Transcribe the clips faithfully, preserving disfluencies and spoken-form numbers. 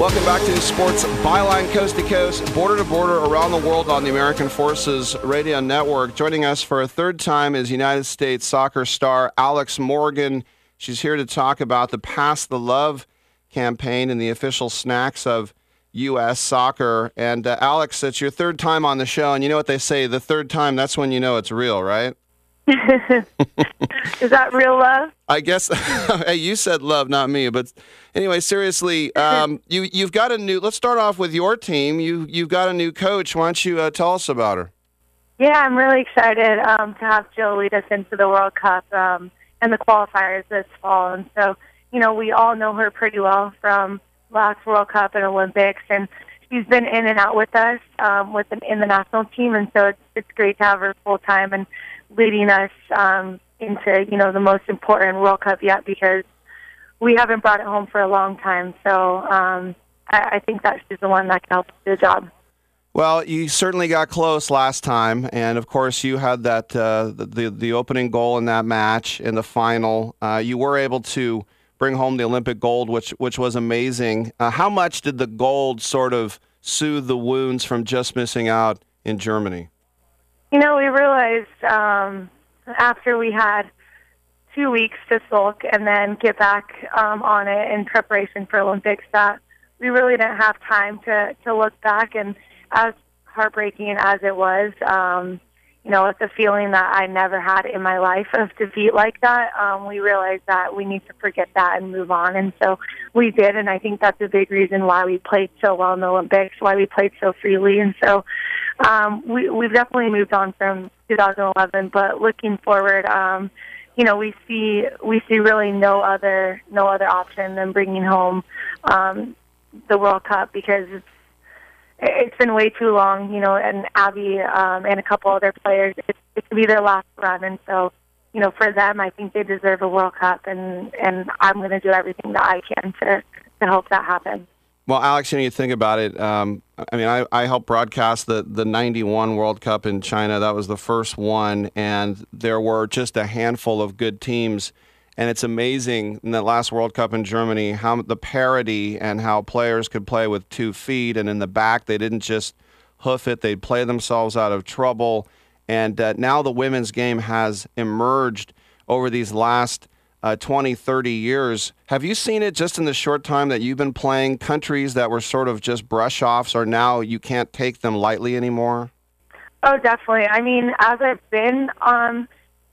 Welcome back to Sports Byline, coast to coast, border to border, around the world on the American Forces Radio Network. Joining us for a third time is United States soccer star Alex Morgan. She's here to talk about the Pass the Love campaign and the official snacks of U S soccer. And uh, Alex, it's your third time on the show, and you know what they say, the third time, that's when you know it's real, right? Is that real love? I guess. Hey, you said love, not me. But anyway, seriously, um, you you've got a new. Let's start off with your team. You you've got a new coach. Why don't you uh, tell us about her? Yeah, I'm really excited um, to have Jill lead us into the World Cup um, and the qualifiers this fall. And so, you know, we all know her pretty well from last World Cup and Olympics, and she's been in and out with us um, with an, in the national team. And so it's it's great to have her full time and leading us um, into, you know, the most important World Cup yet, because we haven't brought it home for a long time. So um, I, I think that she's the one that can help do the job. Well, you certainly got close last time, and of course you had that uh, the the opening goal in that match in the final. Uh, you were able to bring home the Olympic gold, which which was amazing. Uh, how much did the gold sort of soothe the wounds from just missing out in Germany? You know, we realized um, after we had two weeks to sulk and then get back um, on it in preparation for Olympics that we really didn't have time to, to look back. And as heartbreaking as it was, um, you know, it's a feeling that I never had in my life of defeat like that. Um, we realized that we need to forget that and move on. And so we did, and I think that's a big reason why we played so well in the Olympics, why we played so freely. And so um, we, we've definitely moved on from two thousand eleven, but looking forward, um, you know, we see we see really no other no other option than bringing home um, the World Cup, because it's It's been way too long, you know, and Abby um, and a couple other players, it, it could be their last run. And so, you know, for them, I think they deserve a World Cup, and, and I'm going to do everything that I can to, to help that happen. Well, Alex, you know, you think about it, um, I mean, I, I helped broadcast the, the ninety-one World Cup in China. That was the first one, and there were just a handful of good teams. And it's amazing in that last World Cup in Germany how the parity and how players could play with two feet, and in the back they didn't just hoof it, they'd play themselves out of trouble. And uh, now the women's game has emerged over these last uh, twenty, thirty years. Have you seen it just in the short time that you've been playing? Countries that were sort of just brush-offs are now, you can't take them lightly anymore? Oh, definitely. I mean, as I've been on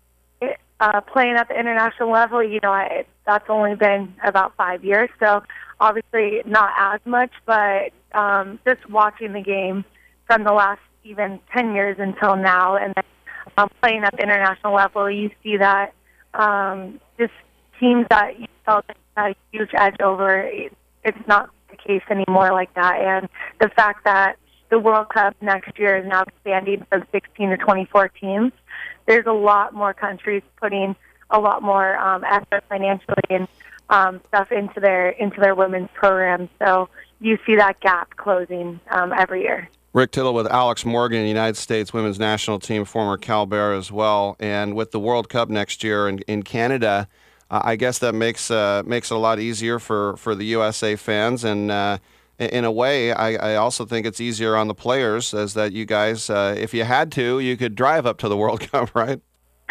Uh, playing at the international level, you know, I, that's only been about five years, so obviously not as much, but um, just watching the game from the last even ten years until now, and then um, playing at the international level, you see that um, just teams that you felt had a huge edge over, it, it's not the case anymore like that. And the fact that the World Cup next year is now expanding from sixteen to twenty-four teams, there's a lot more countries putting a lot more um, effort financially and um, stuff into their into their women's programs. So you see that gap closing um, every year. Rick Tittle with Alex Morgan, United States Women's National Team, former Cal Bear as well. And with the World Cup next year in, in Canada, uh, I guess that makes uh, makes it a lot easier for, for the U S A fans. And uh, in a way, I, I also think it's easier on the players, as that you guys, uh, if you had to, you could drive up to the World Cup, right?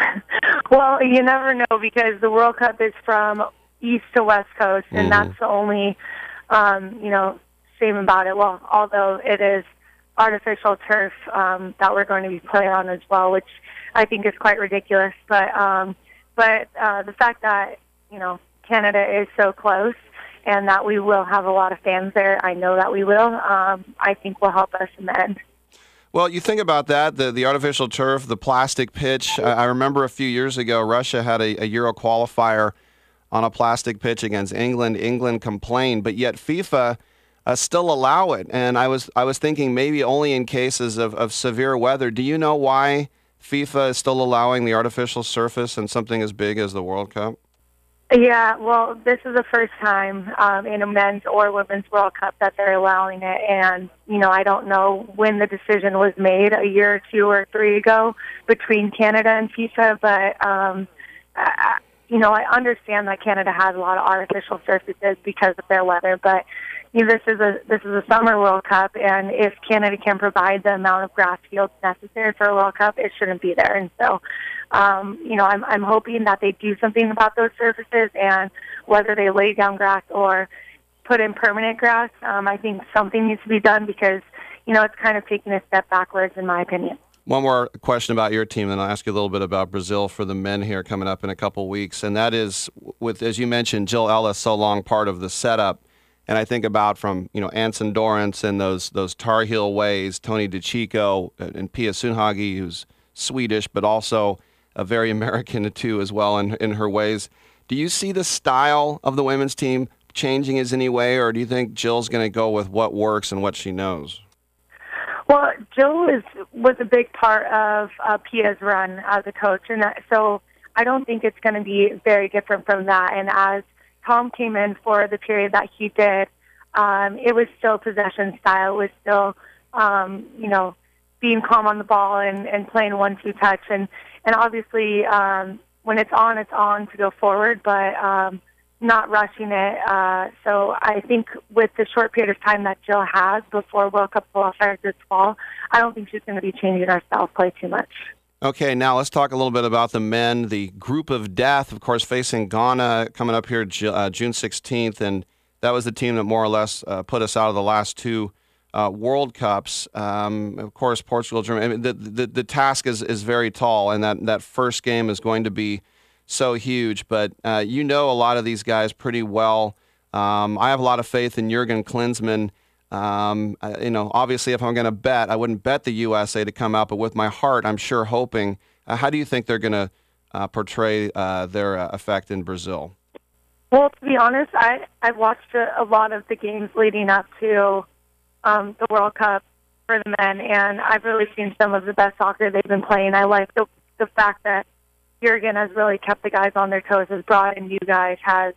Well, you never know, because the World Cup is from east to west coast, and mm-hmm. that's the only, um, you know, shame about it. Well, although it is artificial turf um, that we're going to be playing on as well, which I think is quite ridiculous. But um, but uh, the fact that, you know, Canada is so close, and that we will have a lot of fans there, I know that we will, um, I think will help us in the end. Well, you think about that, the the artificial turf, the plastic pitch. I remember a few years ago, Russia had a, a Euro qualifier on a plastic pitch against England. England complained, but yet FIFA uh, still allow it. And I was I was thinking maybe only in cases of, of severe weather. Do you know why FIFA is still allowing the artificial surface in something as big as the World Cup? Yeah, well, this is the first time um, in a men's or women's World Cup that they're allowing it. And, you know, I don't know when the decision was made, a year or two or three ago, between Canada and FIFA. But, um, I, you know, I understand that Canada has a lot of artificial surfaces because of their weather, but you know, this is a this is a summer World Cup, and if Canada can provide the amount of grass fields necessary for a World Cup, it shouldn't be there. And so, um, you know, I'm I'm hoping that they do something about those surfaces, and whether they lay down grass or put in permanent grass, um, I think something needs to be done because, you know, it's kind of taking a step backwards, in my opinion. One more question about your team, and I'll ask you a little bit about Brazil for the men here coming up in a couple weeks. And that is, with, as you mentioned, Jill Ellis so long part of the setup. And I think about from, you know, Anson Dorrance and those those Tar Heel ways, Tony DeCicco and Pia Sundhage, who's Swedish, but also a very American too as well in, in her ways. Do you see the style of the women's team changing in any way, or do you think Jill's going to go with what works and what she knows? Well, Jill is, was a big part of uh, Pia's run as a coach, and that, so I don't think it's going to be very different from that. And as Tom came in for the period that he did, um, it was still possession style. It was still, um, you know, being calm on the ball and, and playing one-two touch. And, and obviously, um, when it's on, it's on to go forward, but um, not rushing it. Uh, so I think with the short period of time that Jill has before World Cup qualifiers this fall, I don't think she's going to be changing her style of play too much. Okay, now let's talk a little bit about the men. The group of death, of course, facing Ghana coming up here uh, June sixteenth, and that was the team that more or less uh, put us out of the last two uh, World Cups. Um, of course, Portugal, Germany. I mean, the, the the task is is very tall, and that that first game is going to be so huge. But uh, you know a lot of these guys pretty well. Um, I have a lot of faith in Jurgen Klinsmann. Um, I, you know, obviously, if I'm going to bet, I wouldn't bet the U S A to come out, but with my heart, I'm sure hoping. Uh, how do you think they're going to uh, portray uh, their uh, effect in Brazil? Well, to be honest, I I've watched a, a lot of the games leading up to um, the World Cup for the men, and I've really seen some of the best soccer they've been playing. I like the the fact that Jurgen has really kept the guys on their toes, has brought in new guys, has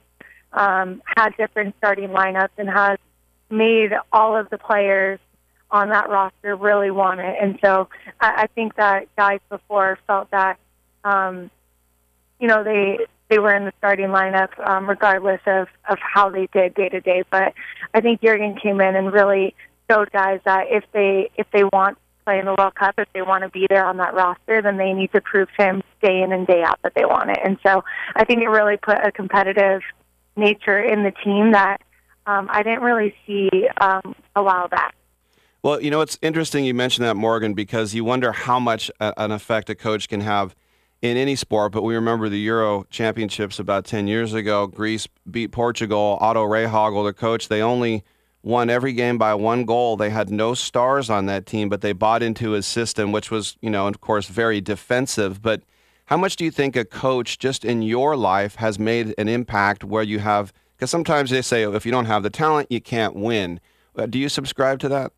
um, had different starting lineups, and has made all of the players on that roster really want it. And so I, I think that guys before felt that, um, you know, they they were in the starting lineup um, regardless of, of how they did day to day. But I think Jurgen came in and really showed guys that if they if they want to play in the World Cup, if they want to be there on that roster, then they need to prove to him day in and day out that they want it. And so I think it really put a competitive nature in the team that Um, I didn't really see um, a while back. Well, you know, it's interesting you mentioned that, Morgan, because you wonder how much a, an effect a coach can have in any sport. But we remember the Euro Championships about ten years ago. Greece beat Portugal. Otto Rehhagel, the coach, they only won every game by one goal. They had no stars on that team, but they bought into his system, which was, you know, of course, very defensive. But how much do you think a coach just in your life has made an impact where you have, because sometimes they say, oh, if you don't have the talent, you can't win. Uh, do you subscribe to that?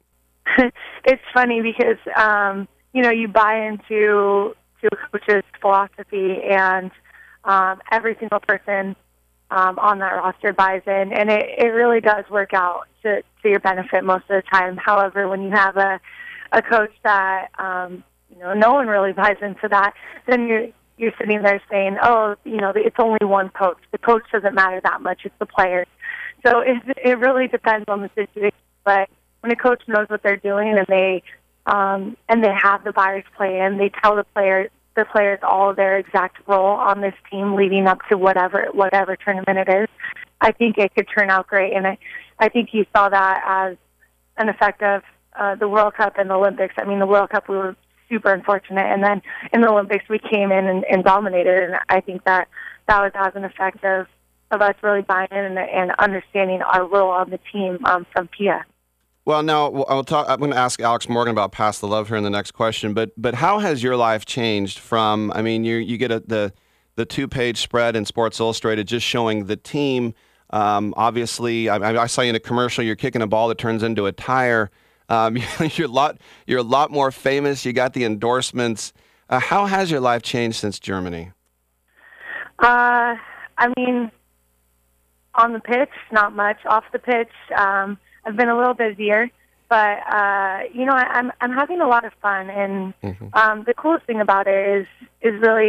It's funny because, um, you know, you buy into to a coach's philosophy, and um, every single person um, on that roster buys in, and it, it really does work out to, to your benefit most of the time. However, when you have a, a coach that, um, you know, no one really buys into that, then you're you're sitting there saying, oh, you know, it's only one coach. The coach doesn't matter that much. It's the players. So it, it really depends on the situation. But when a coach knows what they're doing and they um, and they have the buyers play in, they tell the players the players all their exact role on this team leading up to whatever whatever tournament it is, I think it could turn out great. And I, I think you saw that as an effect of uh, the World Cup and the Olympics. I mean, the World Cup, we were super unfortunate, and then in the Olympics we came in and, and dominated, and I think that that was as an effect of, of us really buying in and, and understanding our role on the team um, from Pia. Well, now I'll talk, I'm going to ask Alex Morgan about Pass the Love here in the next question, but but how has your life changed from, I mean, you you get a, the the two-page spread in Sports Illustrated just showing the team. Um, obviously, I, I saw you in a commercial, you're kicking a ball that turns into a tire. Um, you're a lot you're a lot more famous. You got the endorsements. Uh, how has your life changed since Germany? Uh, I mean, on the pitch, not much. Off the pitch, um, I've been a little busier, but uh, you know, I, I'm I'm having a lot of fun. And mm-hmm. um, the coolest thing about it is is really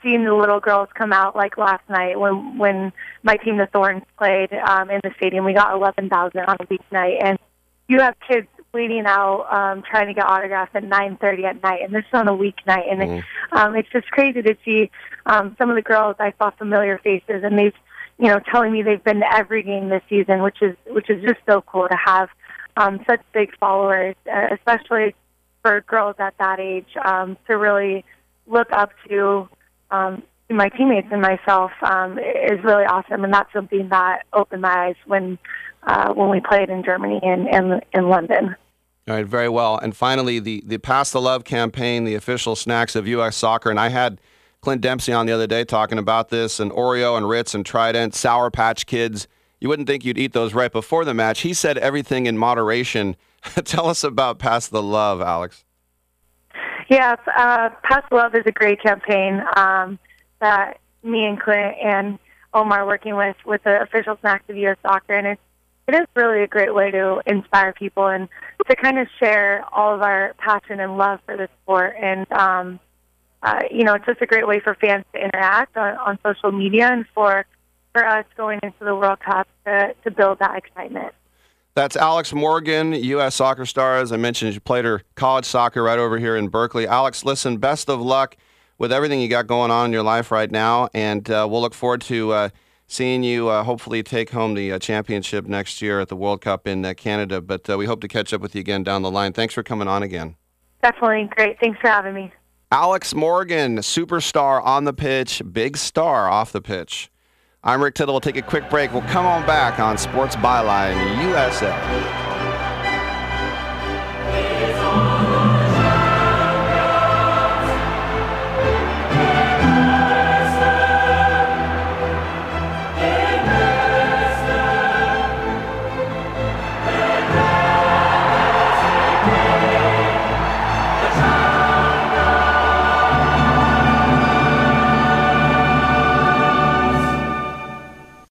seeing the little girls come out like last night when when my team, the Thorns, played um, in the stadium. We got eleven thousand on a weeknight, and you have kids waiting out um, trying to get autographs at nine thirty at night, and this is on a weeknight. And mm. it, um, it's just crazy to see um, some of the girls. I saw familiar faces, and they've, you know, telling me they've been to every game this season, which is which is just so cool to have um, such big followers, uh, especially for girls at that age, um, to really look up to um, my teammates and myself um, is really awesome, and that's something that opened my eyes when uh, when we played in Germany and in, in London. All right, very well. And finally, the, the Pass the Love campaign, the official snacks of U S Soccer, and I had Clint Dempsey on the other day talking about this, and Oreo and Ritz and Trident, Sour Patch Kids. You wouldn't think you'd eat those right before the match. He said everything in moderation. Tell us about Pass the Love, Alex. Yeah, uh, Pass the Love is a great campaign um, that me and Clint and Omar are working with with the official snacks of U S Soccer, and it's, it is really a great way to inspire people and to kind of share all of our passion and love for the sport. And, um, uh, you know, it's just a great way for fans to interact on, on social media and for, for us going into the World Cup to, to build that excitement. That's Alex Morgan, U S Soccer star. As I mentioned, she played her college soccer right over here in Berkeley. Alex, listen, best of luck with everything you got going on in your life right now, and uh, we'll look forward to uh, seeing you uh, hopefully take home the uh, championship next year at the World Cup in uh, Canada, but uh, we hope to catch up with you again down the line. Thanks for coming on again. Definitely. Great. Thanks for having me. Alex Morgan, superstar on the pitch, big star off the pitch. I'm Rick Tittle. We'll take a quick break. We'll come on back on Sports Byline U S A.